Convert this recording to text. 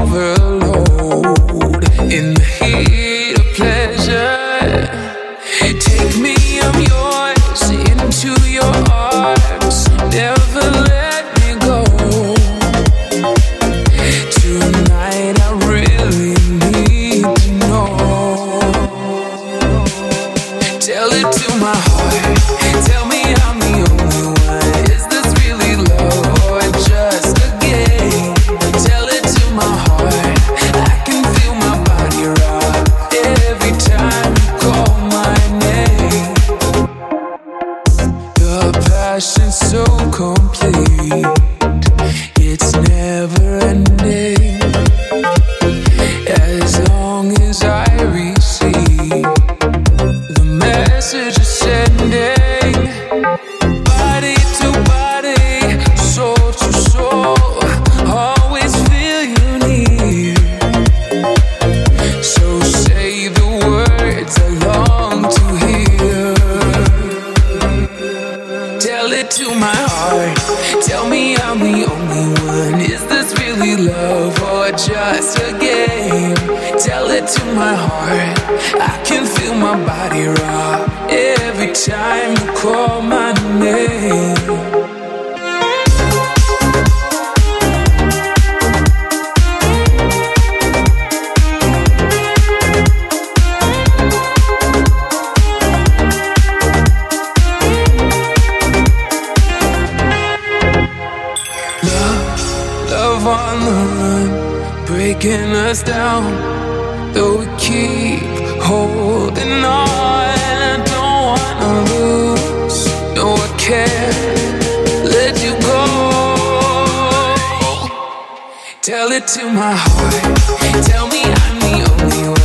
overload in the heat of pleasure. Take me, I'm yours, into your arms. Never let me go. Tonight I really need to know. Tell it to my heart. Tell me I'm the only one. Is this really love or just a game? Tell it to my heart. I can feel my body rock every time you call my name. The passion's so complete. It's never ending. As long as I receive the message you're sending, body to body, soul to soul, always feel you near. So say the words I long to hear. Tell it to my heart. Tell me I'm the only one. Is this really love or just a game? Tell it to my heart. I can feel my body rock every time you call my name. Love on the run, breaking us down. Though we keep holding on, I don't wanna lose. No, I can't let you go. Tell it to my heart. Tell me I'm the only one.